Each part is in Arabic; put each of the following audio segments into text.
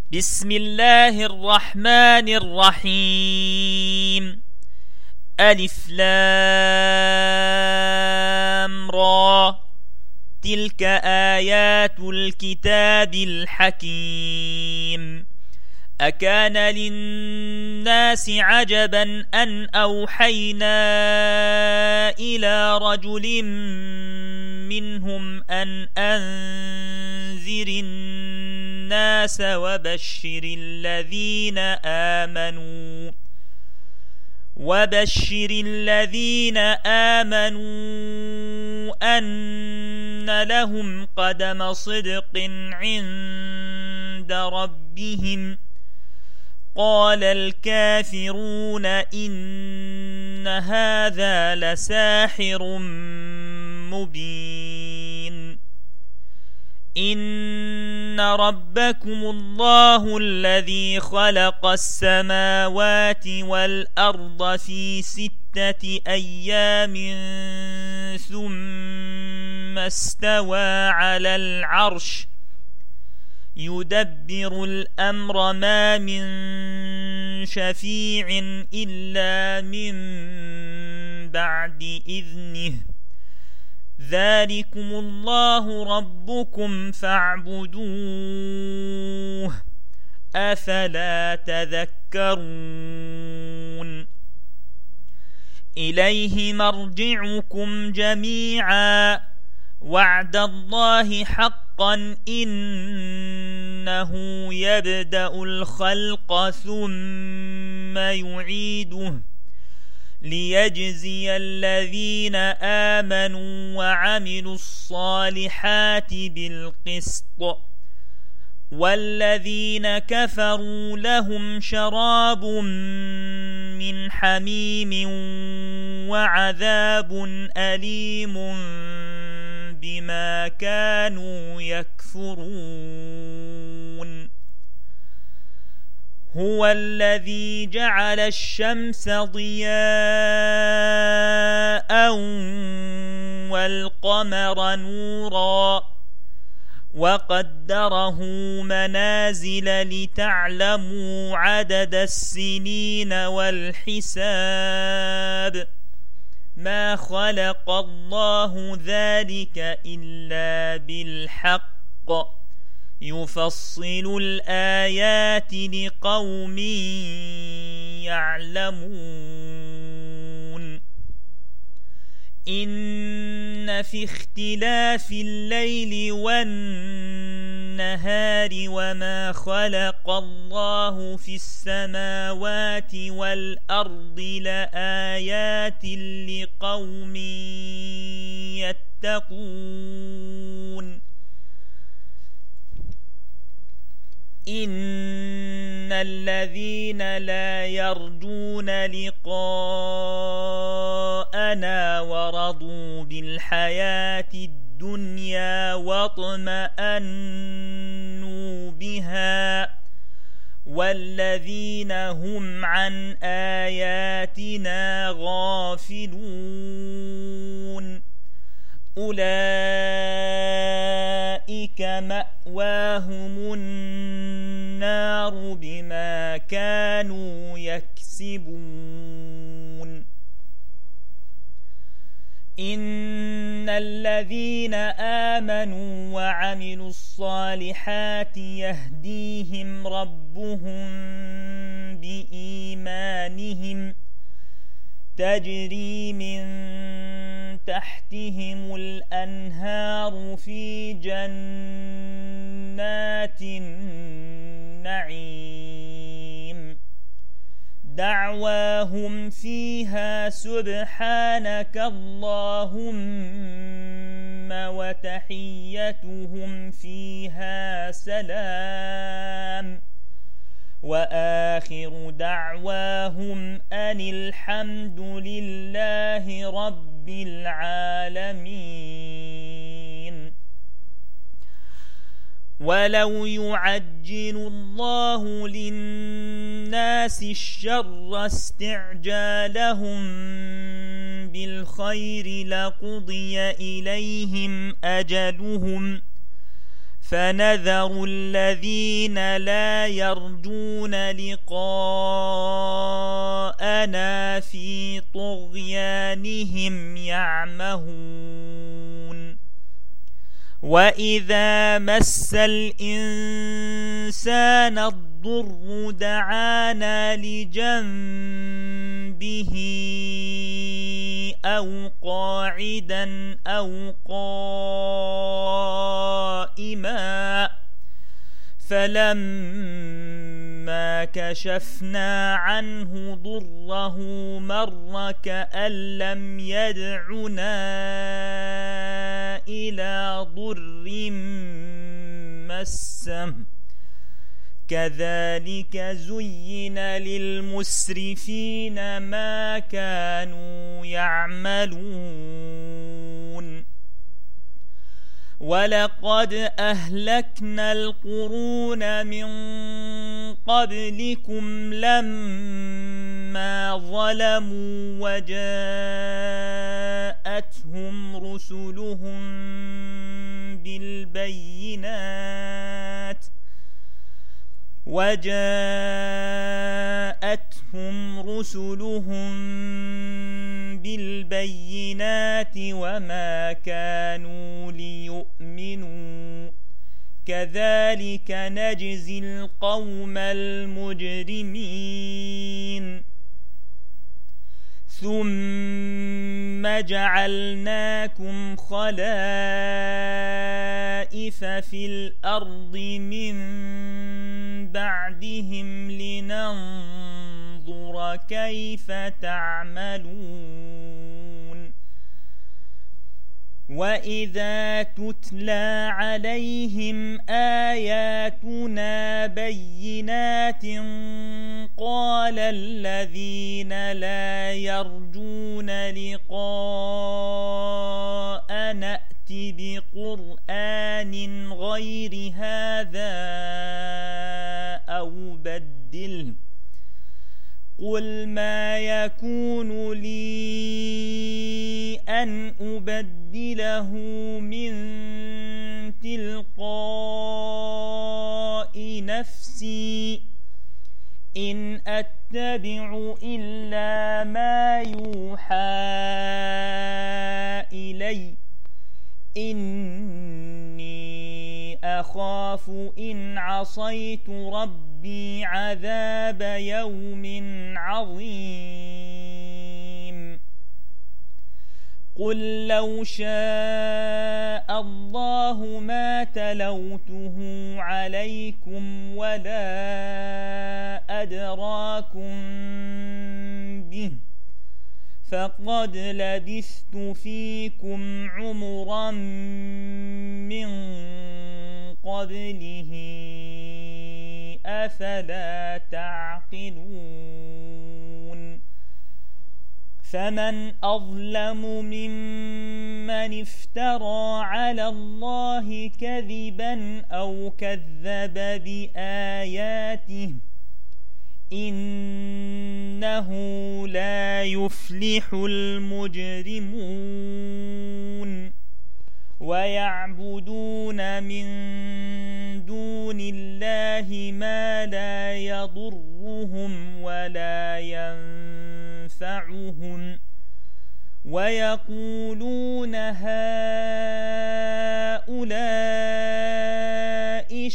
بسم الله الرحمن الرحيم. ألف لام را، تلك آيات الكتاب الحكيم. أكان للناس عجبا أن أوحينا إلى رجل منهم أن أنذر الناس وبشر الذين آمنوا أن لهم قدم صدق عند ربهم. قال الكافرون إن هذا لساحر مبين. إن ربكم الله الذي خلق السماوات والأرض في 6 أيام ثم استوى على العرش يدبر الأمر، ما من شفيع إلا من بعد إذنه. ذلكم الله ربكم فاعبدوه، أفلا تذكرون. إليه مرجعكم جميعا، وعد الله حقا، إنه يبدأ الخلق ثم يعيده ليجزي الذين آمنوا وعملوا الصالحات بالقسط، والذين كفروا لهم شراب من حميم وعذاب أليم بما كانوا يكفرون. هو الذي جعل الشمس ضياء والقمر نورا، وقدره منازل لتعلموا عدد السنين والحساب. ما خلق الله ذلك إلا بالحق، يفصل الآيات لقوم يعلمون. إن في اختلاف الليل والنهار وما خلق الله في السماوات والأرض لآيات لقوم يتقون. إن الذين لا يرجون لقاءنا ورضوا بالحياة الدنيا واطمأنوا بها، والذين هم عن آياتنا غافلون، أولئك مأواهم النار بما كانوا يكسبون. إن الذين آمنوا وعملوا الصالحات يهديهم ربهم بإيمانهم، تجري من تحتهم الأنهار في جنات النعيم، دعواهم فيها سبحانك اللهم، وتحيتهم فيها سلام، وآخر دعواهم أن الحمد لله رب العالمين. ولو يعجل الله للناس الشر استعجالهم بالخير لقضي إليهم أجلهم، فنذر الذين لا يرجون لقاءنا في طغيانهم يعمهون وإذا مس الإنسان الضر دعانا لجنبه أو قاعدا أو قائما فلما كشفنا عنه ضره مر كأن لم يدعنا إلى ضر مسه كذلك زين للمسرفين ما كانوا يعملون ولقد أهلكنا القرون من قبلكم لما ظلموا وجاءتهم رسلهم بالبينات وما كانوا ليؤمنوا كذلك نجزي القوم المجرمين ثم جعلناكم خلائف في الأرض من بعدهم لننظر كيف تعملون وإذا تتلى عليهم آياتنا بينات قال الذين لا يرجون لقاء نأت بقرآن غير هذا أو بدله قل ما يكون لي أن أبدله من تلقاء نفسي إن أتبع إلا ما يوحى إلي إني أخاف إن عصيت ربي عذاب يوم عظيم قل لو شاء الله ما تلوته عليكم ولا أدراكم به فقد لبثت فيكم عمرا من قبله أفلا تعقلون فمن أظلم ممن افترى على الله كذبا أو كذب بآياته إنه لا يفلح المجرمون ويعبدون من دون الله ما لا يضرهم ولا ينفعهم ويقولون هؤلاء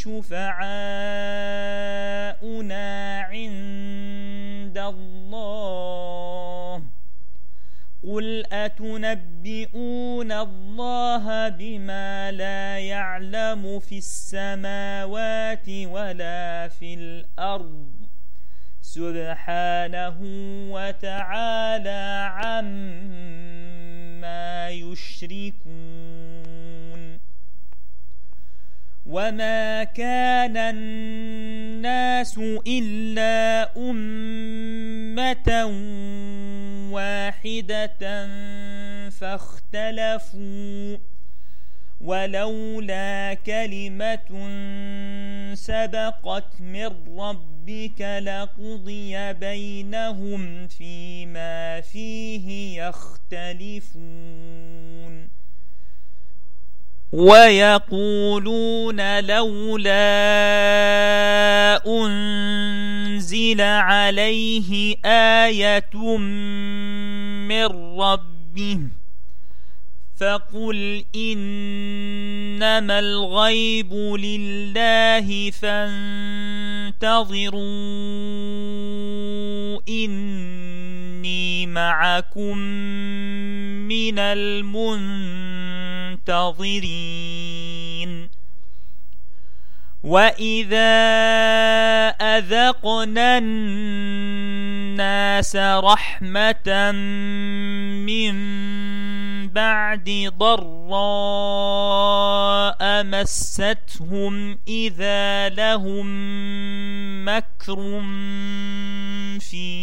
شفعاؤنا عند الله قل أتنبئون الله بما لا يعلم في السماوات ولا في الأرض سبحانه وتعالى عما يشركون وما كان الناس إلا أمة واحدة فاختلفوا ولولا كلمة سبقت من ربك لقضي بينهم فيما فيه يختلفون ويقولون لولا أنزل عليه آية من ربه فقل إنما الغيب لله فانتظروا إني معكم من المنتظرين وإذا أذقنا الناس رحمة من بعد ضراء مستهم إذا لهم مكر في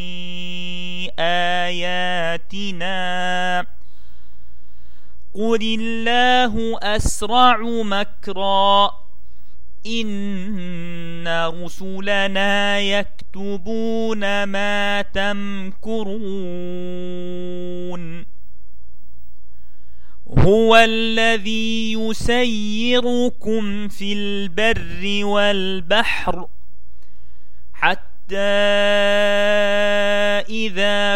آياتنا قل الله أسرع مكرا إن رسلنا يكتبون ما تمكرون هو الذي يسيركم في البر والبحر حتى إذا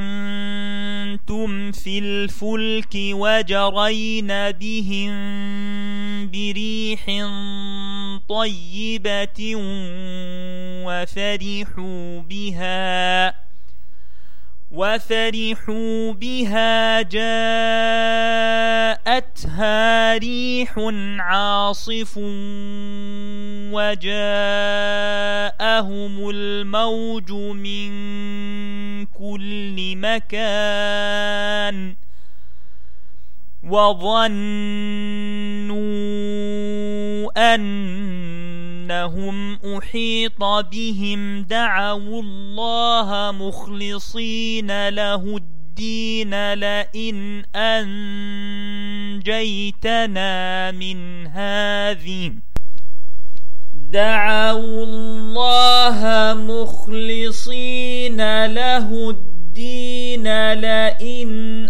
كنتم في الفلك وجرين بهم بريح طيبة وفرحوا بها جاءتها ريح عاصف وجاءهم الموج من كل مكان وظنوا أنهم أحيط بهم دعوا الله مخلصين له الدين لئن أنجيتنا من هذه دعوا الله مخلصين له الدين لئن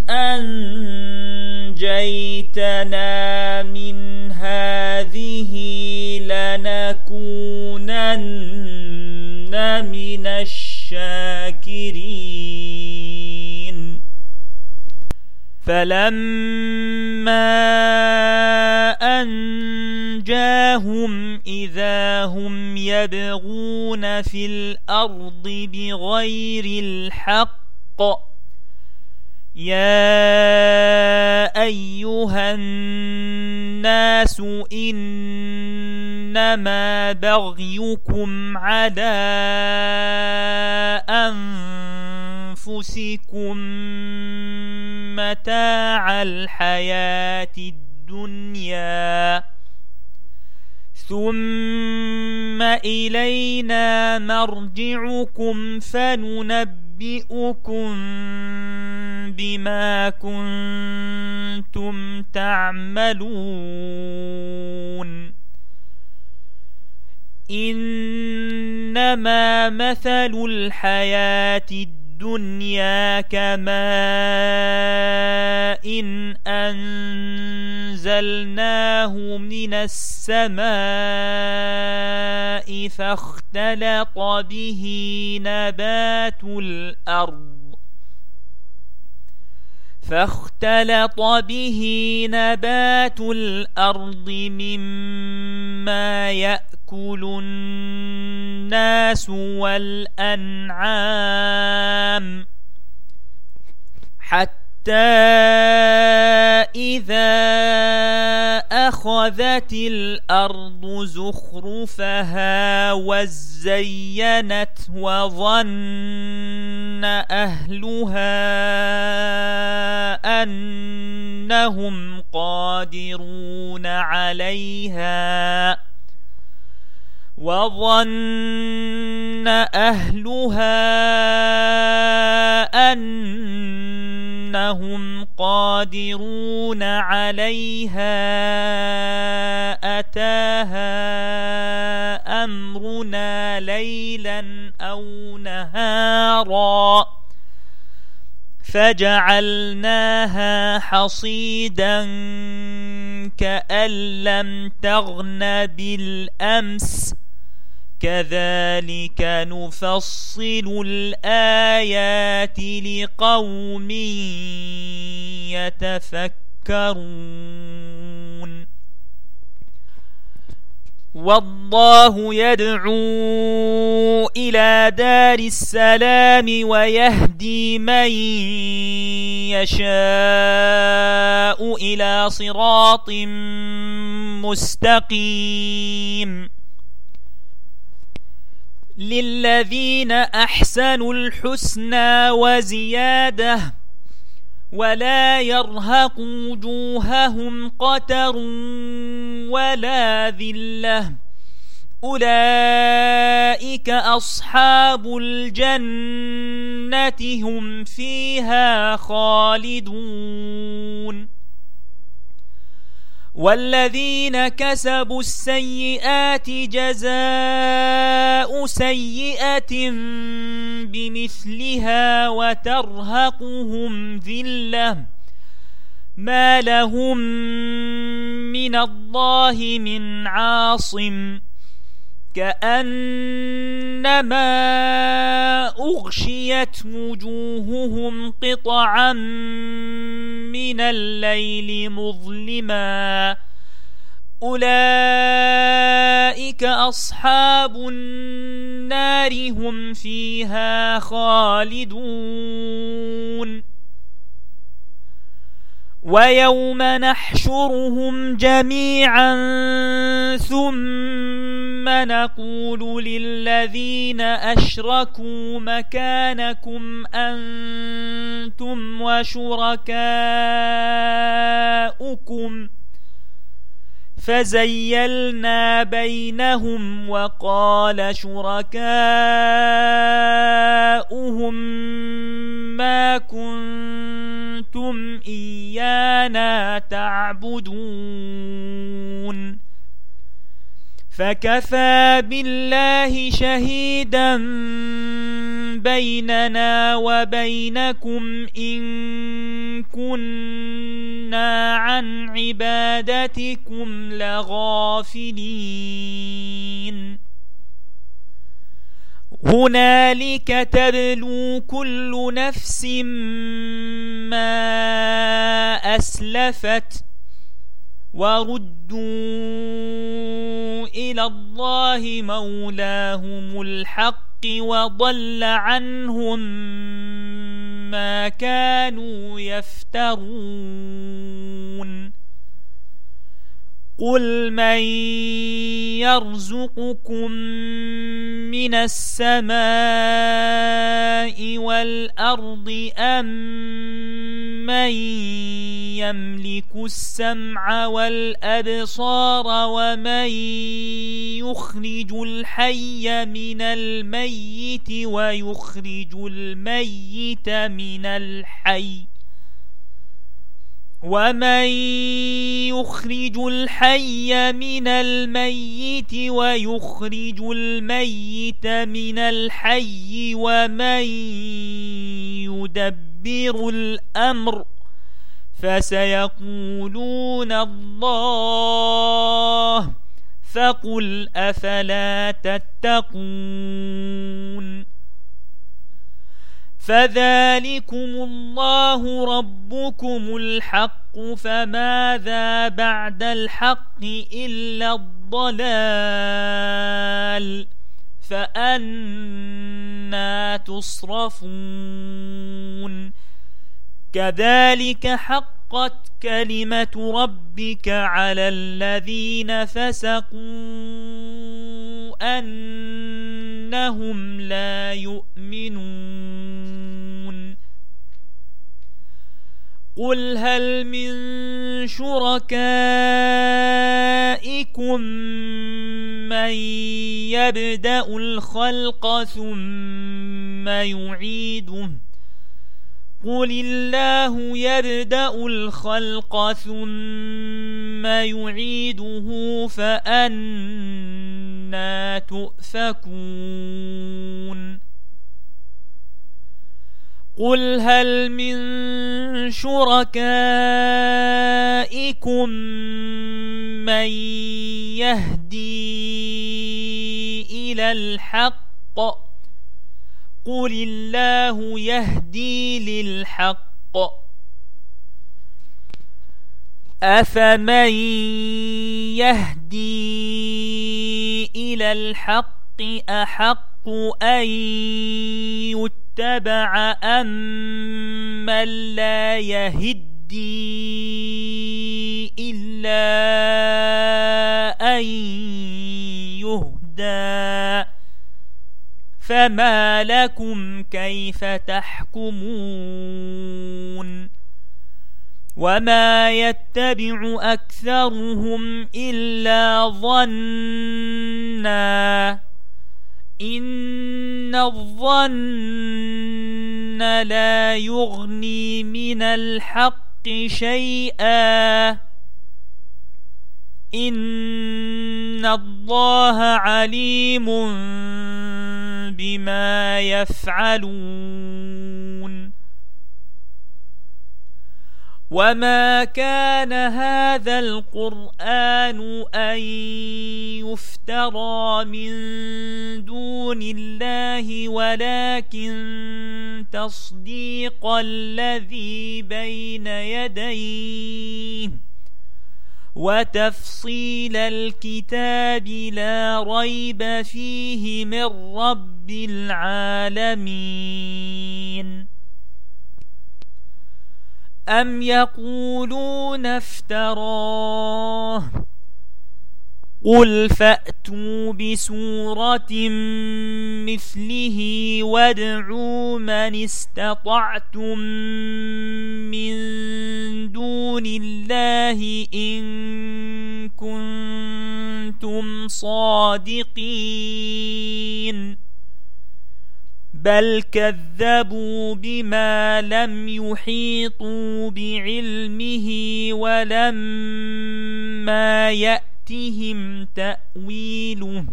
أنجيتنا من هذه لنكونن من الشاكرين فلما أنجاهم إذا هم يبغون في الأرض بغير الحق يا أيها الناس إنما بغيكم على أنفسكم متاع الحياة الدنيا ثم إلينا مرجعكم فننبئكم بما كنتم تعملون إنما مثل الحياة الدنيا كماء إن أنزلناه من السماء فاختلط به نبات الأرض مما يأكل الناس والأنعام حتى إذا أخذت الأرض زخرفها وزينت وظن أهلها أنهم قادرون عليها أتاها أمرنا ليلا أو نهارا فجعلناها حصيدا كأن لم تغن بالأمس كذلك نفصل الآيات لقوم يتفكرون والله يدعو إلى دار السلام ويهدي من يشاء إلى صراط مستقيم للذين أحسنوا الحسنى وزيادة ولا يرهق وجوههم قتر ولا ذلة أولئك أصحاب الجنة هم فيها خالدون والذين كسبوا السيئات جزاء سيئة بمثلها وترهقهم ذلة ما لهم من الله من عاصم كأنما أغشيت وجوههم قطعا من الليل مظلما أولئك أصحاب النار هم فيها خالدون ويوم نحشرهم جميعا ثم نقول للذين أشركوا مكانكم أنتم وشركاؤكم فزيلنا بينهم وقال شركاؤهم ما كنتم إيانا تعبدون فكفى بالله شهيدا بيننا وبينكم إن كنا عن عبادتكم لغافلين هنالك تبلو كل نفس ما أسلفت وردوا إلى الله مولاهم الحق وضل عنهم ما كانوا يفترون قل من يرزقكم من السماء والأرض أم من يملك السمع والأبصار ومن يخرج الحي من الميت ويخرج الميت من الحي ومن يخرج الحي من الميت ويخرج الميت من الحي ومن يدبر الأمر فسيقولون الله فقل أفلا تتقون فذلكم الله ربكم الحق فماذا بعد الحق إلا الضلال فأنى تصرفون كذلك حقت كلمة ربك على الذين فسقوا أنهم لا يؤمنون قل هل من شركائكم من يبدأ الخلق ثم يعيده قل الله يبدأ الخلق ثم يعيده فأنى تؤفكون قل هل من شركائكم من يهدي إلى الحق قل الله يهدي للحق أفمن يهدي إلى الحق أحق أن يتبع أم من لا يهدي إلا أن يهدى فما لكم كيف تحكمون وما يتبع أكثرهم إلا ظنا إن الظن لا يغني من الحق شيئا إن الله عليم بما يفعلون وما كان هذا القرآن أن يفترى من دون الله ولكن تصديق الذي بين يديه وتفصيل الكتاب لا ريب فيه من رب العالمين أم يقولون افتراه قل فأتوا بسورة مثله وادعوا من استطعتم من دون الله إن كنتم صادقين بل كذبوا بما لم يحيطوا بعلمه ولما يأتهم تأويله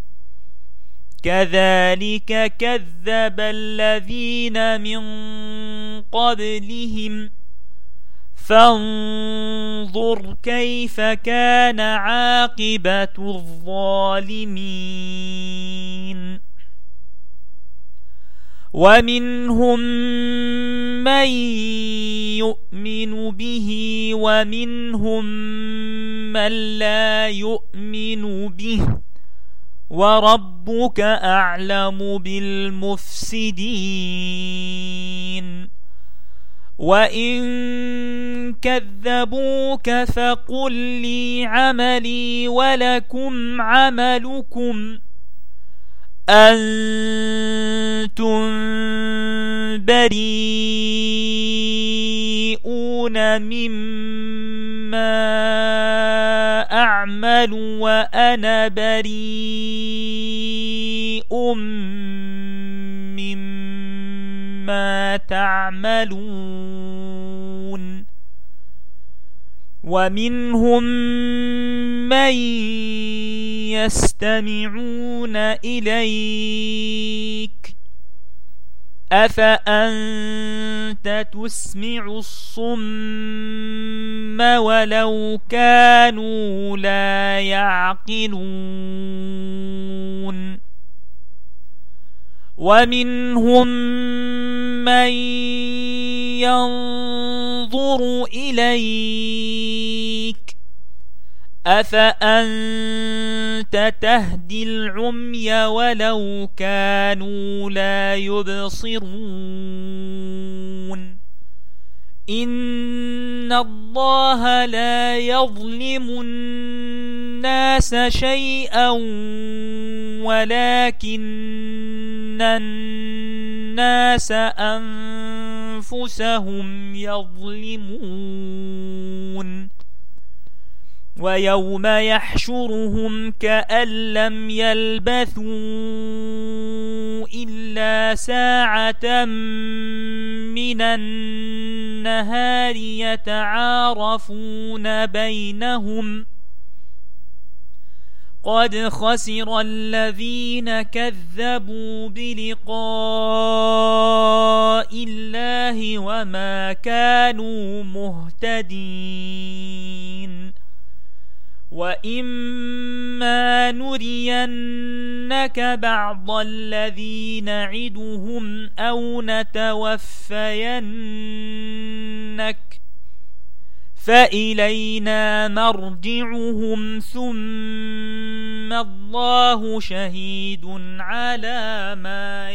كذلك كذب الذين من قبلهم فانظر كيف كان عاقبة الظالمين ومنهم من يؤمن به ومنهم من لا يؤمن به وربك أعلم بالمفسدين وإن كذبوك فقل لي عملي ولكم عملكم أنتم بريئون مما أعمل وأنا بريء مما تعملون ومنهم من يستمعون إليك أفأنت تسمع الصم ولو كانوا لا يعقلون ومنهم من ينظر إليك أفأنت تهدي العمي ولو كانوا لا يبصرون إن الله لا يظلم الناس شيئا ولكن الناس أنفسهم يظلمون ويوم يحشرهم كأن لم يلبثوا إلا ساعة من النهار يتعارفون بينهم قد خسر الذين كذبوا بلقاء الله وما كانوا مهتدين وإما نرينك بعض الذي نعدهم أو نتوفينك فإلينا مرجعهم ثم الله شهيد على ما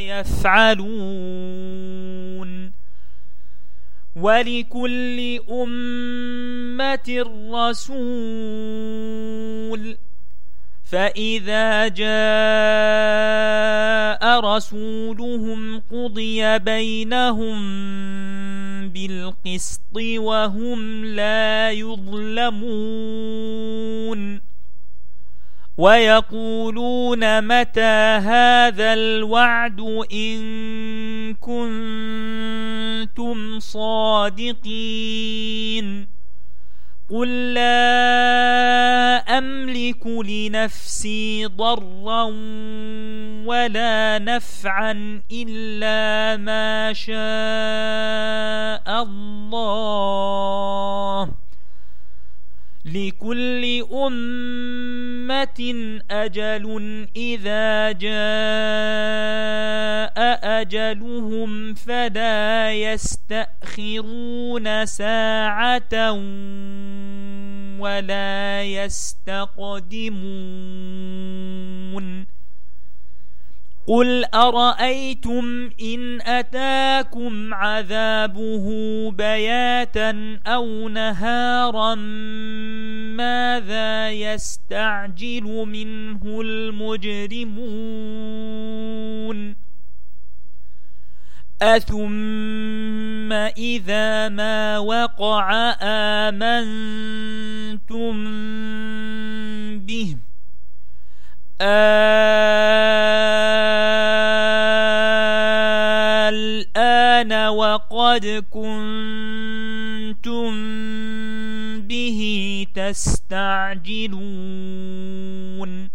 يفعلون ولكل أمة رسول فإذا جاء رسولهم قضي بينهم بالقسط وهم لا يظلمون ويقولون متى هذا الوعد إن كنتم صادقين قل لا أملك لنفسي ضرا ولا نفعا إلا ما شاء الله لكل أمة أجل إذا جاء أجلهم فلا يستأخرون ساعة ولا يستقدمون قل أرأيتم إن أتاكم عذابه بياتا أو نهارا ماذا يستعجل منه المجرمون أثم إذا ما وقع آمنتم به الآن وقد كنتم به تستعجلون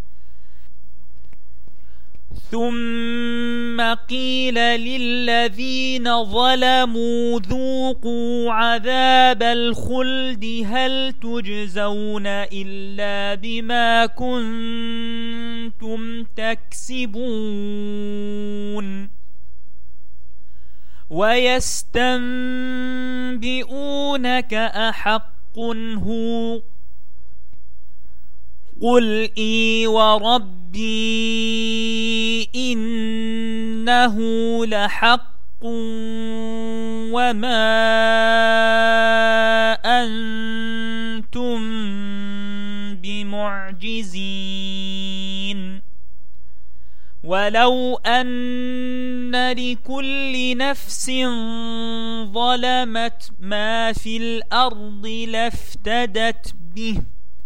ثم قيل للذين ظلموا ذوقوا عذاب الخلد هل تجزون إلا بما كنتم تكسبون ويستنبئونك أحق هو قل إي وربي إنه لحق وما أنتم بمعجزين ولو أن لكل نفس ظلمت ما في الأرض لافتدت به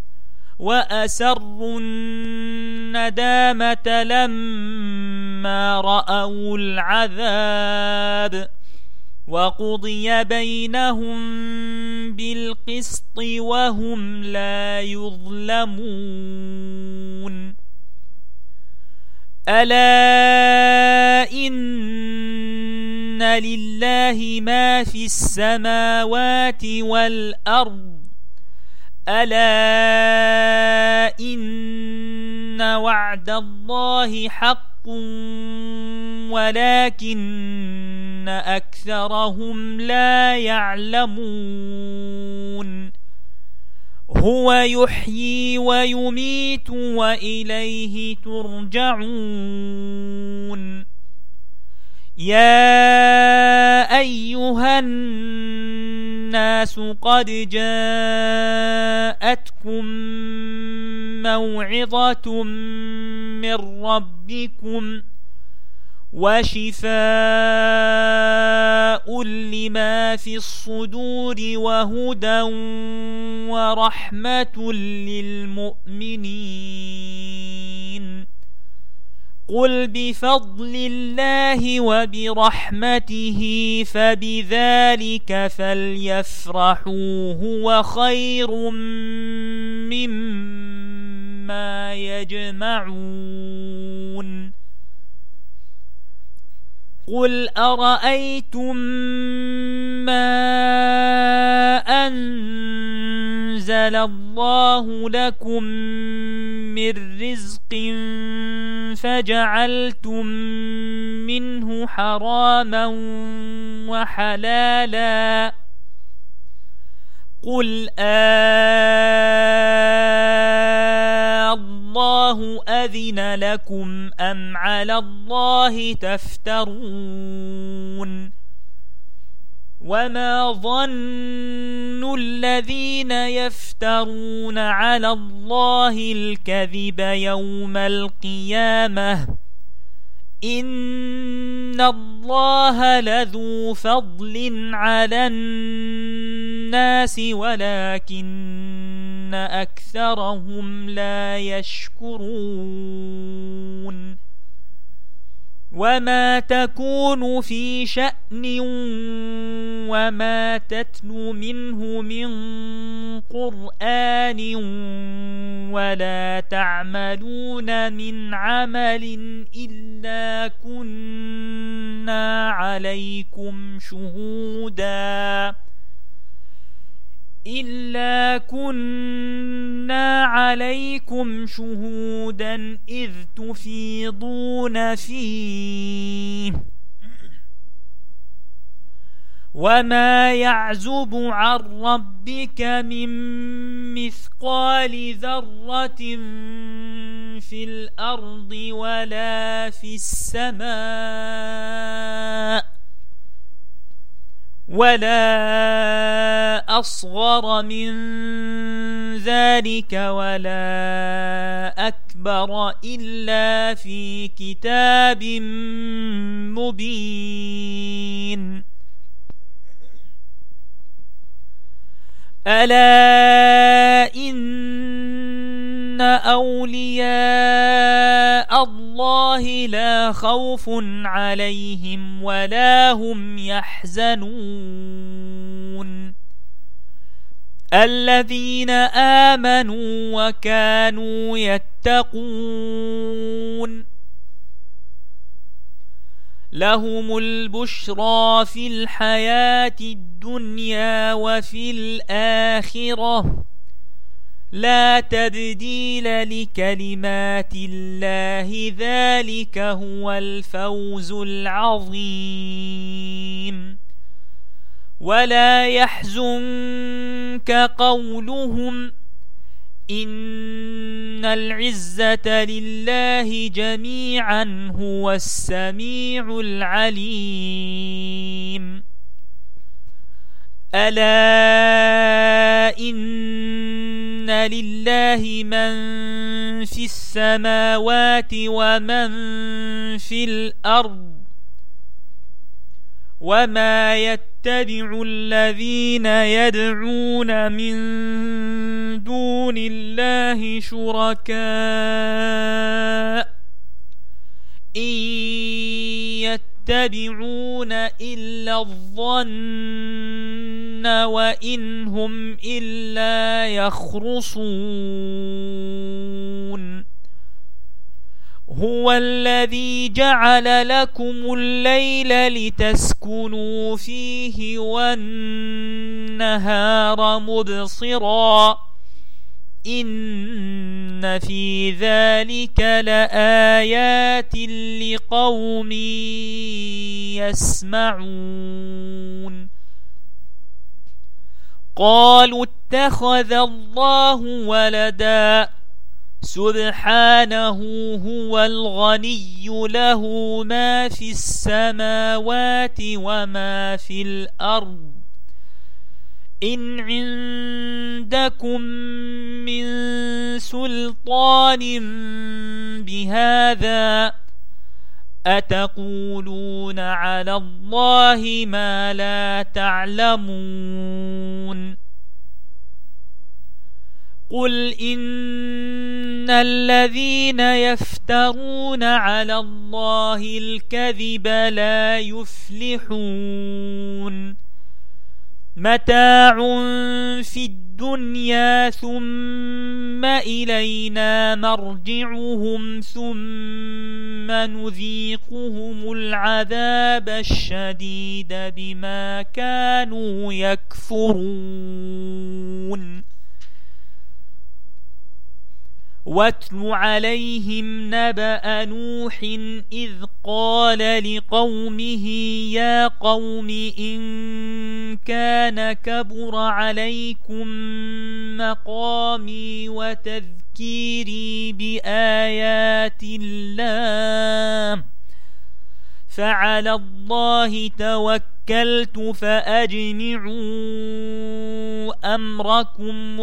وأسروا الندامة لما رأوا العذاب وقضي بينهم بالقسط وهم لا يظلمون ألا إن لله ما في السماوات والأرض ألا إن وعد الله حق ولكن أكثرهم لا يعلمون هو يحيي ويميت وإليه ترجعون يا أيها الناس قد جاءتكم موعظة من ربكم وشفاء لما في الصدور وهدى ورحمة للمؤمنين قل بفضل الله وبرحمته فبذلك فليفرحوا هو خير مما يجمعون قل أرأيتم ما أنزل الله لكم من رزق فجعلتم منه حراما وحلالا قل الله أذن لكم أم على الله تفترون وما ظن الذين يفترون على الله الكذب يوم القيامة إن الله لذو فضل على الناس ولكن أكثرهم لا يشكرون وما تكون في شأن وما تتلو منه من قرآن ولا تعملون من عمل إلا كنا عليكم شهودا إذ تفيضون فيه وما يعزب عن ربك من مثقال ذرة في الأرض ولا في السماء ولا أصغر من ذلك ولا أكبر إلا في كتاب مبين ألا إن أولياء الله لا خوف عليهم ولا هم يحزنون الذين آمنوا وكانوا يتقون لهم البشرى في الحياة الدنيا وفي الآخرة لا تبديل لكلمات الله ذلك هو الفوز العظيم ولا يحزنك قولهم إن العزة لله جميعا هو السميع العليم ألا إن لله من في السماوات ومن في الأرض وما يتبع الذين يدعون من دون الله شركاء إن يتبعون إلا الظن وإن هم إلا يخرصون هو الذي جعل لكم الليل لتسكنوا فيه والنهار مبصرا إن في ذلك لآيات لقوم يسمعون قالوا اتخذ الله ولدا سبحانه هو الغني له ما في السماوات وما في الأرض إن عندكم من سلطان بهذا أتقولون على الله ما لا تعلمون قل إن الذين يفترون على الله الكذب لا يفلحون متاع في الدنيا الدنيا ثم إلينا مرجعهم ثم نذيقهم العذاب الشديد بما كانوا يكفرون واتل عليهم نبأ نوح إذ قال لقومه يا قوم إن كان كبر عليكم مقامي وتذكيري بآيات الله فعلى الله توكلت فأجمعوا أمركم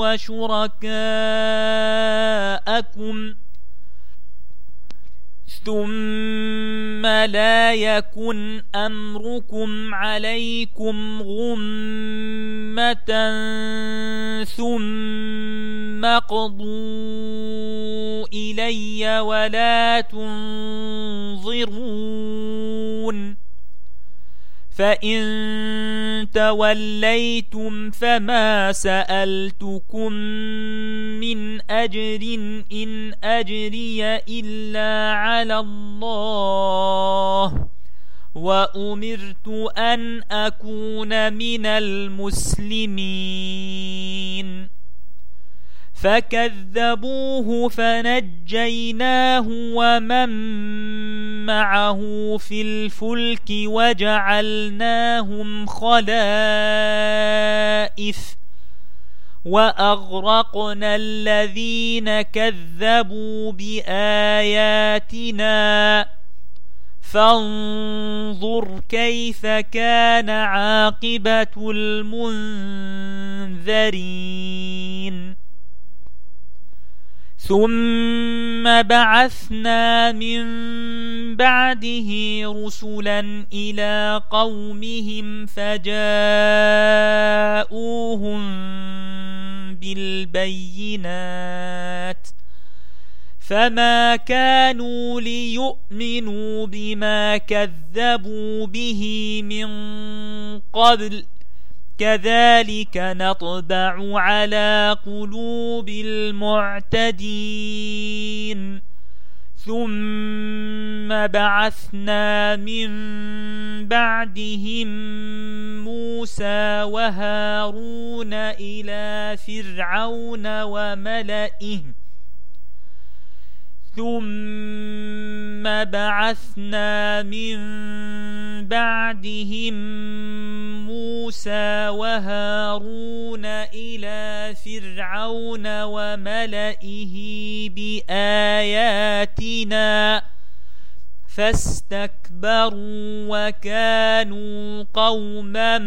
وشركاءكم ثم لا يكن أمركم عليكم غمة ثم اقضوا إلي ولا تنظرون فإن توليتم فما سألتكم من أجر إن أجري إلا على الله وأمرت أن أكون من المسلمين فكذبوه فنجيناه ومن معه في الفلك وجعلناهم خلائف وأغرقنا الذين كذبوا بآياتنا فانظر كيف كان عاقبة المنذرين ثم بعثنا من بعده رسلا إلى قومهم فجاءوهم بالبينات فما كانوا ليؤمنوا بما كذبوا به من قبل كذلك نطبع على قلوب المعتدين ثم بعثنا من بعدهم موسى وهارون إلى فرعون وملئه ثم بعثنا من بعدهم موسى وهارون إلى فرعون وملئه بآياتنا فاستكبروا وكانوا قوما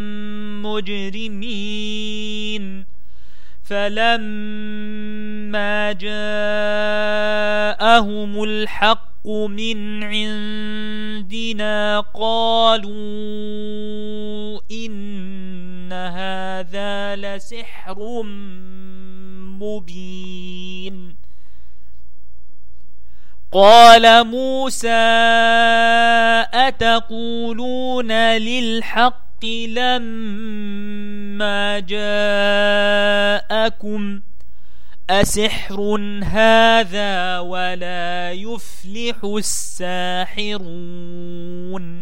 مجرمين فلما جاءهم الحق من عندنا قالوا إن هذا لسحر مبين قال موسى أتقولون للحق لما جاءكم أسحر هذا ولا يفلح الساحرون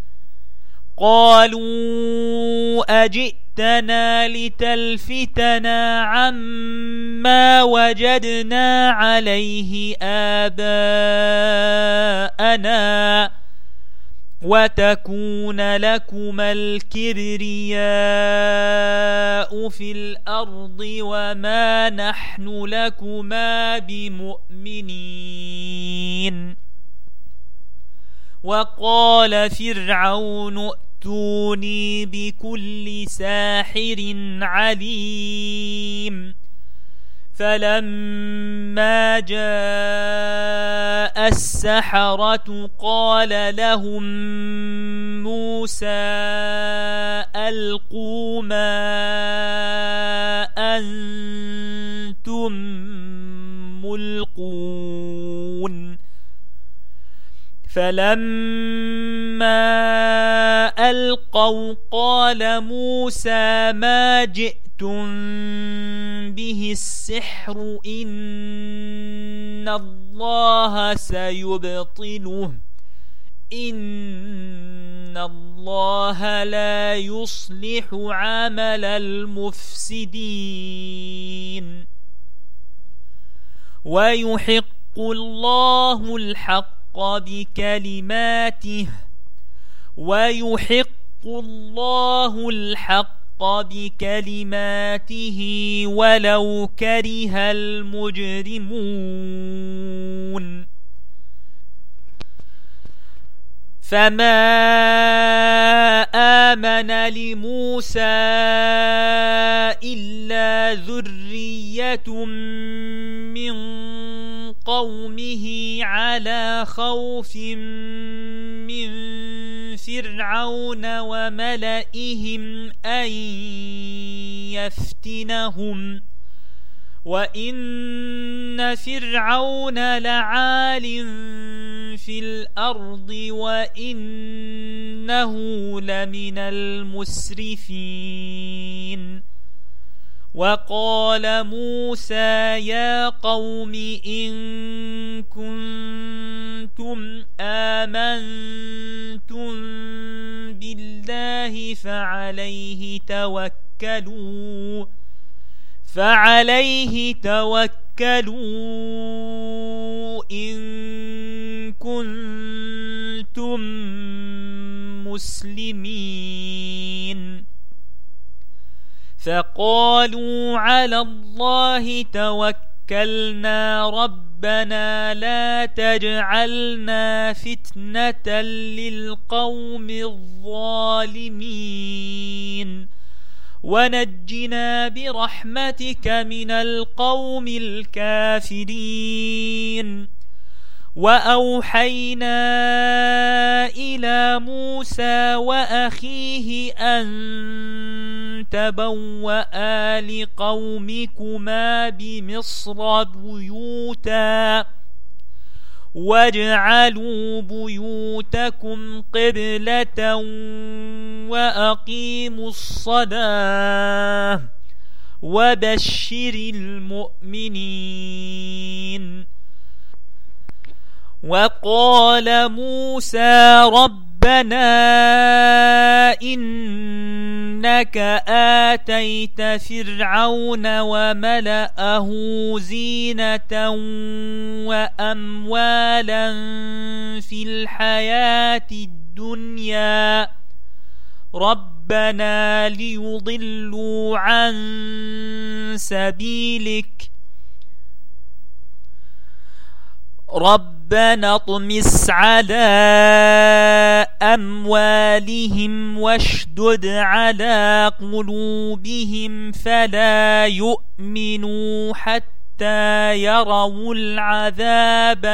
قالوا أجئتنا لتلفتنا عما وجدنا عليه آباءنا وتكون لكما الكبرياء في الأرض وما نحن لكما بمؤمنين وقال فرعون ائتوني بكل ساحر عليم فلما جاء السحرة قال لهم موسى ألقوا ما أنتم ملقون فلما ألقوا قال موسى ما جئتم به السحر إن الله سيبطله إن الله لا يصلح عمل المفسدين ويحق الله الحق بكلماته ولو كره المجرمون فما آمن لموسى إلا ذرية من قومه على خوف من فرعون وملئهم أن يفتنهم وإن فرعون لعال في الأرض وإنه لمن المسرفين وقال موسى يا قوم إن كنتم آمنتم بالله فعليه توكلوا إن كنتم مسلمين فقالوا على الله توكلنا ربنا لا تجعلنا فتنة للقوم الظالمين ونجنا برحمتك من القوم الكافرين وأوحينا إلى موسى وأخيه أن تبوأ لقومكما بمصر بيوتا واجعلوا بيوتكم قبلة وأقيموا الصلاة وبشر المؤمنين وقال موسى ربنا إنك آتيت فرعون وملأه زينة وأموالا في الحياة الدنيا ربنا ليضلوا عن سبيلك ربنا اطمس على أموالهم واشدد على قلوبهم فلا يؤمنوا حتى يروا العذاب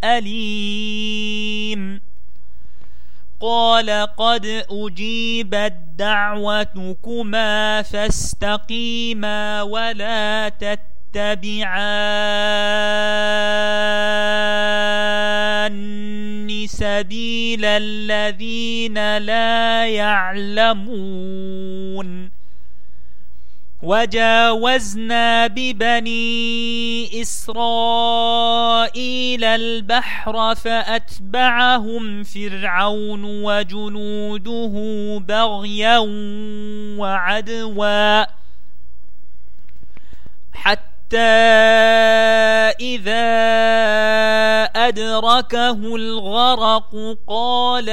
الأليم قال قد أجيبت دعوتكما فاستقيما ولا تتبعان سبيل الذين لا يعلمون وجاوزنا ببني إسرائيل البحر فأتبعهم فرعون وجنوده بغيا وعدوا حتى إذا أدركه الغرق قال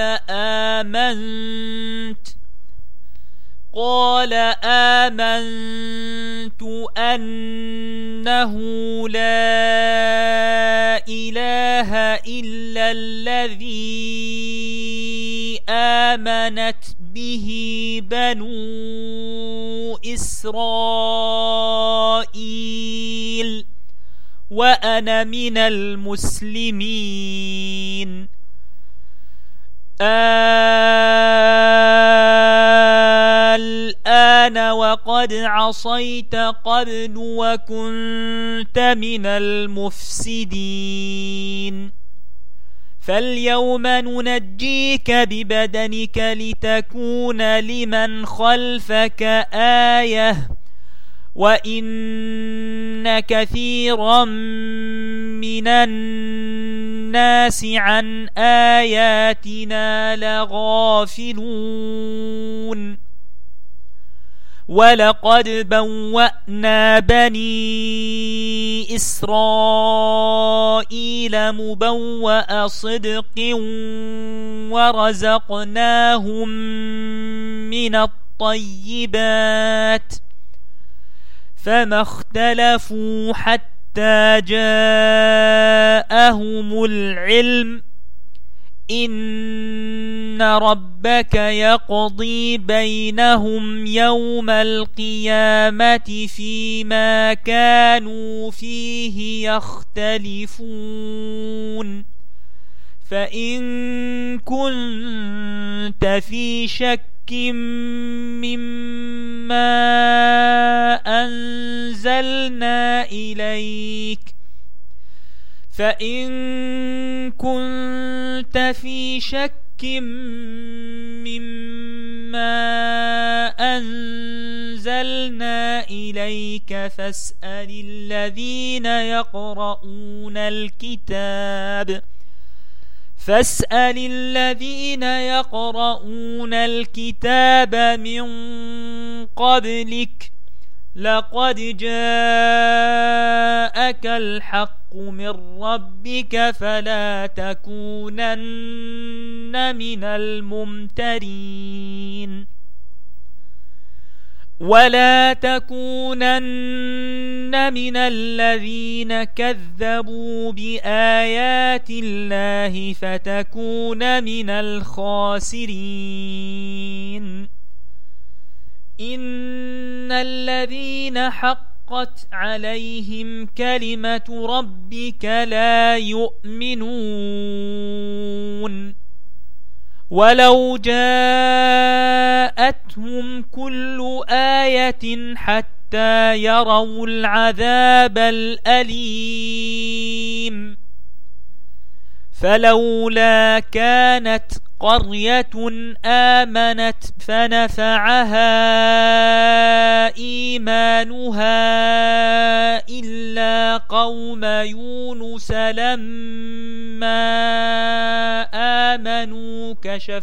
آمنت أنه لا إله إلا الذي آمنت به بنو إسرائيل وأنا من المسلمين الآن وقد عصيت قبل وكنت من المفسدين فاليوم ننجيك ببدنك لتكون لمن خلفك آية وإن كثيرا من الناس عن آياتنا لغافلون ولقد بوأنا بني إسرائيل مبوأ صدق ورزقناهم من الطيبات فما اختلفوا حتى جاءهم العلم إن ربك يقضي بينهم يوم القيامة فيما كانوا فيه يختلفون فإن كنت في شك مما أنزلنا إليك فاسأل الذين يقرؤون الكتاب من قبلك لقد جاءك الحق من ربك فلا تكونن من الممترين ولا تكونن من الذين كذبوا بآيات الله فتكون من الخاسرين إن الذين حقت عليهم كلمة ربك لا يؤمنون ولو جاءتهم كل آية حتى يروا العذاب الأليم فلولا كانت قرية آمنت فنفعها إيمانها إلا قوم يونس لما آمنوا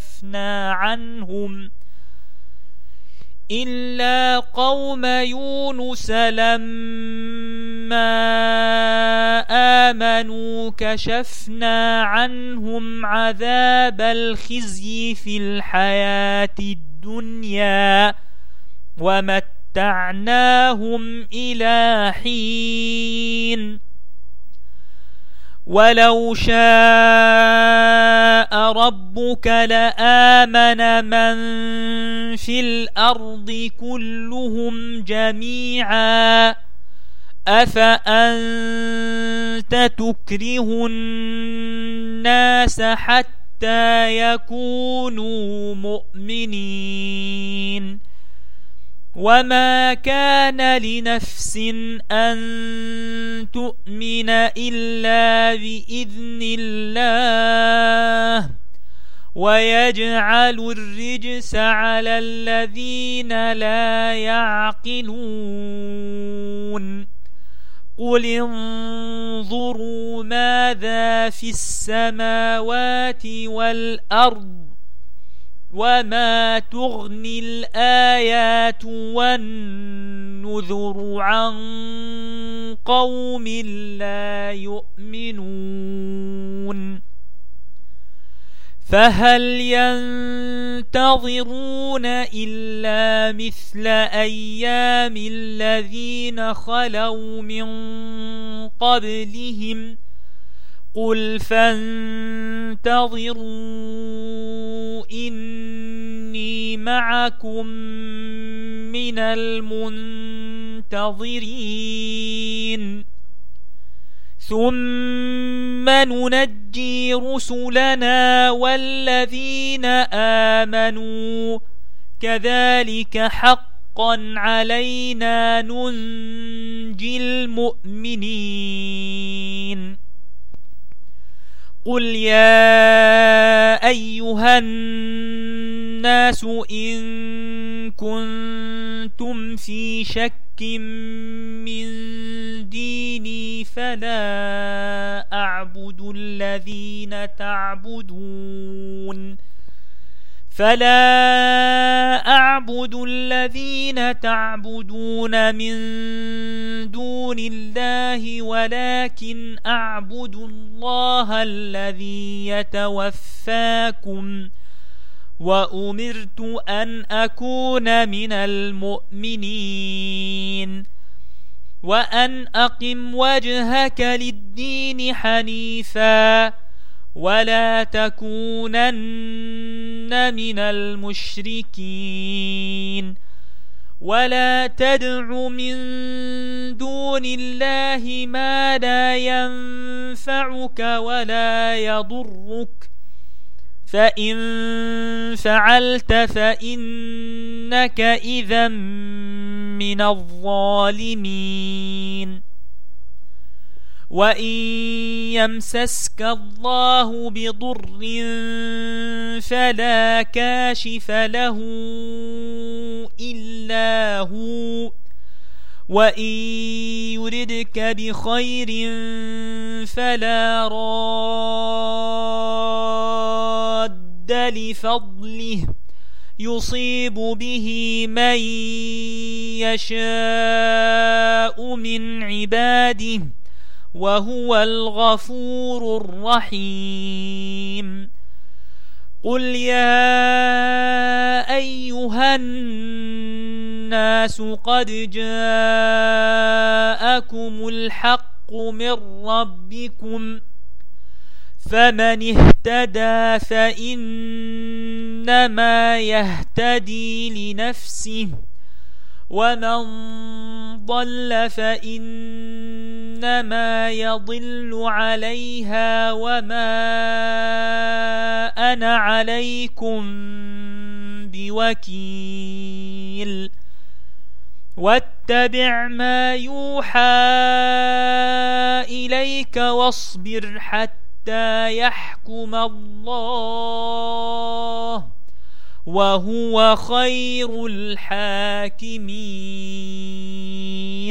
كشفنا عنهم عذاب الخزي في الحياة الدنيا ومتعناهم إلى حين ولو شاء ربك لآمن من في الأرض كلهم جميعا أفأنت تكره الناس حتى يكونوا مؤمنين وما كان لنفس أن تؤمن إلا بإذن الله ويجعل الرجس على الذين لا يعقلون قل انظروا ماذا في السماوات والأرض وما تغني الآيات والنذر عن قوم لا يؤمنون فهل ينتظرون إلا مثل أيام الذين خلوا من قبلهم قل فانتظروا إني معكم من المنتظرين ثم ننجي رسلنا والذين آمنوا كذلك حقا علينا ننجي المؤمنين قل يا أيها الناس إن كنتم في شك من ديني فلا أعبد الذين تعبدون من دون الله ولكن أعبد الله الذي يتوفاكم وأمرت أن أكون من المؤمنين وأن أقم وجهك للدين حنيفا ولا تكونن من المشركين ولا تدع من دون الله ما لا ينفعك ولا يضرك فإن فعلت فإنك إذا من الظالمين وإن يمسسك الله بضر فلا كاشف له إلا هو وإن يردك بخير فلا راد لفضله يصيب به من يشاء من عباده وهو الغفور الرحيم قل يا أيها الناس قد جاءكم الحق من ربكم فمن اهتدى فإنما يهتدي لنفسه ومن ضل فإنما يضل عليها وما أنا عليكم بوكيل واتبع ما يوحى إليك واصبر حتى يحكم الله وهو خير الحاكمين.